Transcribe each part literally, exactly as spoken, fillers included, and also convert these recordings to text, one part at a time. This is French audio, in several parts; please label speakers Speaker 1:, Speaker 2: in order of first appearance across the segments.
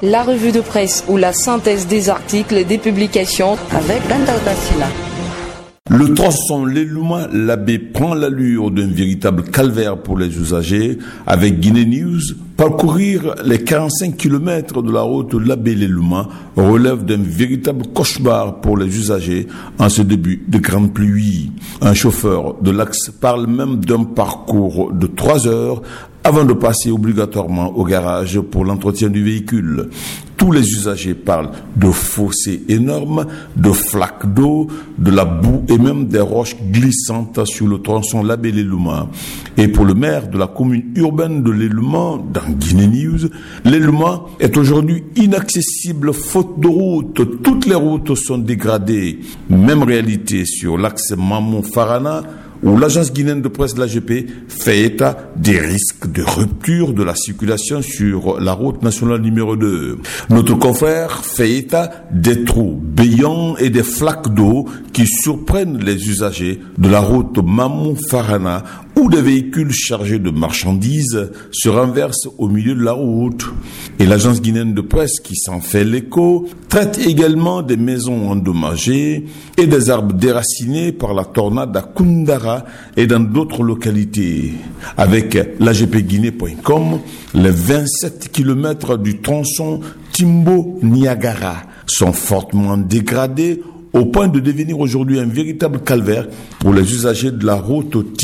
Speaker 1: la revue de presse ou la synthèse des articles des publications avec Benda Silla.
Speaker 2: Le tronçon Leluma-Labé prend l'allure d'un véritable calvaire pour les usagers. Avec Guinée News, parcourir les quarante-cinq kilomètres de la route Labé-Leluma relève d'un véritable cauchemar pour les usagers en ce début de grande pluie. Un chauffeur de l'axe parle même d'un parcours de trois heures avant de passer obligatoirement au garage pour l'entretien du véhicule. Tous les usagers parlent de fossés énormes, de flaques d'eau, de la boue et même des roches glissantes sur le tronçon Labé-Leluma. Et pour le maire de la commune urbaine de Leluma, dans Guinée News, Leluma est aujourd'hui inaccessible faute de route. Toutes les routes sont dégradées. Même réalité sur l'axe Mamou-Farana, où l'agence guinéenne de presse de l'A G P fait état des risques de rupture de la circulation sur la route nationale numéro deux. Notre confrère fait état des trous béants et des flaques d'eau qui surprennent les usagers de la route Mamou-Farana, où des véhicules chargés de marchandises se renversent au milieu de la route. Et l'agence guinéenne de presse, qui s'en fait l'écho, traite également des maisons endommagées et des arbres déracinés par la tornade à Koundara et dans d'autres localités. Avec l'A G P Guinée point com, les vingt-sept kilomètres du tronçon Timbo-Niagara sont fortement dégradés au point de devenir aujourd'hui un véritable calvaire pour les usagers de la route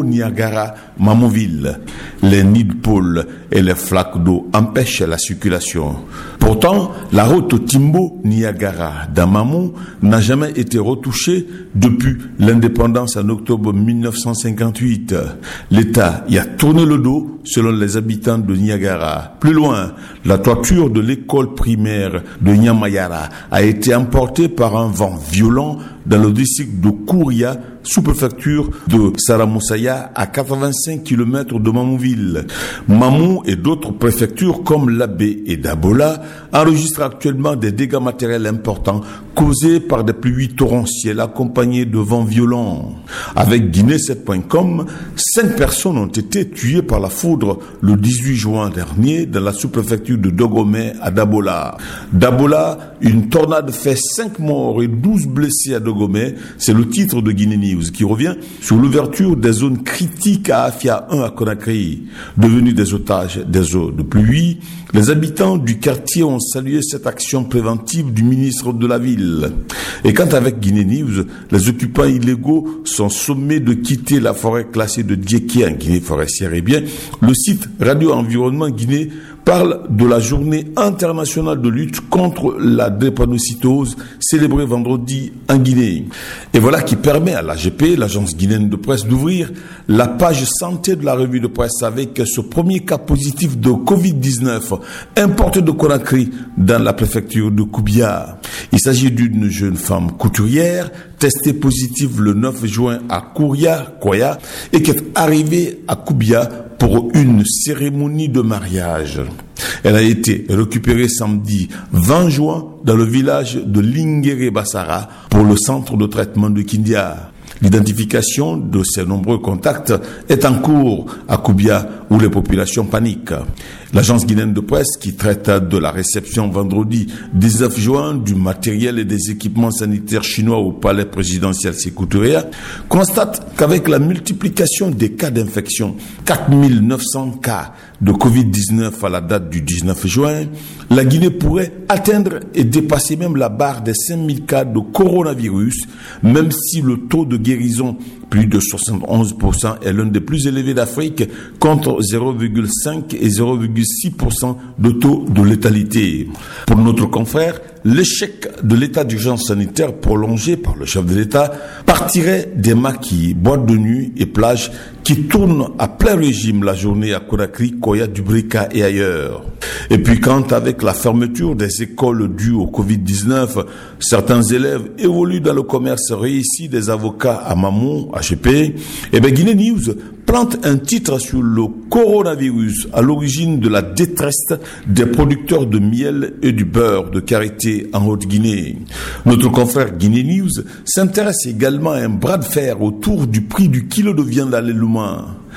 Speaker 2: Timbo-Niagara-Mamouville. Les nids de poules et les flaques d'eau empêchent la circulation. Pourtant, la route Timbo-Niagara d'Amamou n'a jamais été retouchée depuis l'indépendance en octobre mille neuf cent cinquante-huit. L'État y a tourné le dos selon les habitants de Niagara. Plus loin, la toiture de l'école primaire de Nyamayara a été emportée par un vent violent dans le district de Kouria, sous-préfecture de Saramoussaya, à quatre-vingt-cinq kilomètres de Mamouville. Mamou et d'autres préfectures comme Labé et Dabola enregistrent actuellement des dégâts matériels importants causés par des pluies torrentielles accompagnées de vents violents. Avec Guinée sept point com, cinq personnes ont été tuées par la foudre le dix-huit juin dernier dans la sous-préfecture de Dogomé à Dabola. Dabola, une tornade fait cinq morts et douze blessés à Dogomé, c'est le titre de Guinée News qui revient sur l'ouverture des zones critiques à Afia un à Conakry. Devenus des otages des eaux de pluie, les habitants du quartier ont salué cette action préventive du ministre de la Ville. Et quant avec Guinée News, les occupants illégaux sont sommés de quitter la forêt classée de Dieké en Guinée forestière. Et bien, le site Radio Environnement Guinée parle de la journée internationale de lutte contre la drépanocytose célébrée vendredi en Guinée. Et voilà qui permet à l'A G P, l'agence guinéenne de presse, d'ouvrir la page santé de la revue de presse avec ce premier cas positif de covid dix-neuf importé de Conakry dans la préfecture de Koubia. Il s'agit d'une jeune femme couturière testée positive le neuf juin à Kouria, Koya, et qui est arrivée à Koubia pour une cérémonie de mariage. Elle a été récupérée samedi vingt juin dans le village de Lingéré-Bassara pour le centre de traitement de Kindia. L'identification de ces nombreux contacts est en cours à Koubia où les populations paniquent. L'agence guinéenne de presse, qui traite de la réception vendredi dix-neuf juin du matériel et des équipements sanitaires chinois au palais présidentiel Sékou Touré, constate qu'avec la multiplication des cas d'infection, quatre mille neuf cents cas de covid dix-neuf à la date du dix-neuf juin, la Guinée pourrait atteindre et dépasser même la barre des cinq mille cas de coronavirus, même si le taux de guérison, plus de soixante et onze pour cent, est l'un des plus élevés d'Afrique, contre zéro virgule cinq et zéro virgule six pour cent de taux de létalité. Pour notre confrère, l'échec de l'état d'urgence sanitaire prolongé par le chef de l'État partirait des maquis, boîtes de nuit et plages qui tournent à plein régime la journée à Conakry, Koya, Dubrika et ailleurs. Et puis quand, avec la fermeture des écoles dues au covid dix-neuf, certains élèves évoluent dans le commerce réussi des avocats à Mamou, A G P, et bien Guinée News plante un titre sur le coronavirus à l'origine de la détresse des producteurs de miel et du beurre de karité en Haute-Guinée. Notre confrère Guinée News s'intéresse également à un bras de fer autour du prix du kilo de viande à Leluma.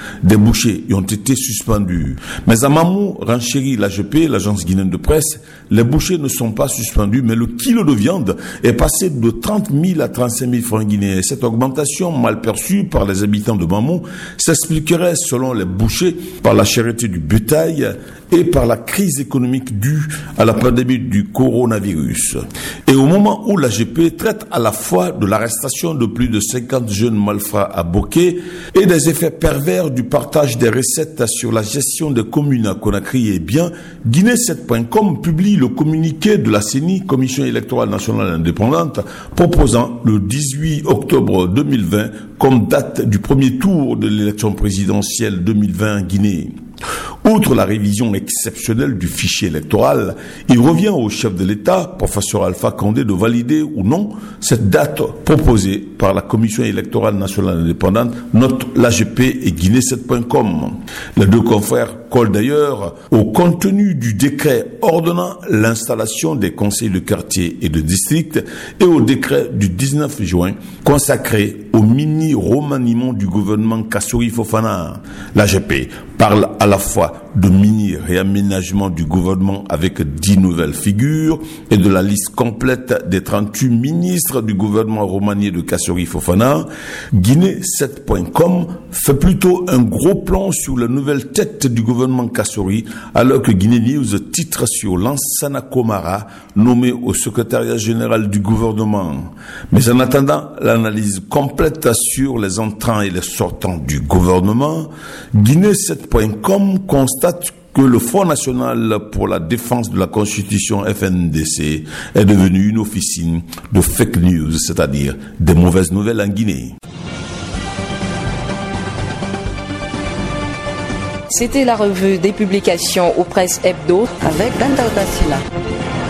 Speaker 2: des bouchers y ont été suspendus. Mais à Mamou, renchérit l'A G P, l'agence guinéenne de presse, les bouchers ne sont pas suspendus, mais le kilo de viande est passé de trente mille à trente-cinq mille francs guinéens. Cette augmentation mal perçue par les habitants de Mamou s'expliquerait, selon les bouchers, par la cherté du bétail et par la crise économique due à la pandémie du coronavirus. Et au moment où l'A G P traite à la fois de l'arrestation de plus de cinquante jeunes malfrats à Boké et des effets pervers du partage des recettes sur la gestion des communes à Conakry et bien, Guinée sept point com publie le communiqué de la C E N I, Commission électorale nationale indépendante, proposant le dix-huit octobre deux mille vingt comme date du premier tour de l'élection présidentielle deux mille vingt en Guinée. Outre la révision exceptionnelle du fichier électoral, il revient au chef de l'État, professeur Alpha Condé, de valider ou non cette date proposée par la Commission électorale nationale indépendante, note l'A G P et Guinée sept point com. Les deux confrères collent d'ailleurs au contenu du décret ordonnant l'installation des conseils de quartier et de district et au décret du dix-neuf juin consacré au mini-remaniement du gouvernement Kassory Fofana. L'A G P parle à la fois de mini-réaménagement du gouvernement avec dix nouvelles figures et de la liste complète des trente-huit ministres du gouvernement remanié de Kassory Fofana. Guinée sept point com fait plutôt un gros plan sur la nouvelle tête du gouvernement Kassory, alors que Guinée News titre sur Lansana Komara, nommé au secrétariat général du gouvernement. Mais en attendant l'analyse complète sur les entrants et les sortants du gouvernement, Guinée sept point com constate que le Front national pour la défense de la Constitution F N D C est devenu une officine de fake news, c'est-à-dire des mauvaises nouvelles en Guinée.
Speaker 1: C'était la revue des publications aux presses hebdo avec Dantauta Silla.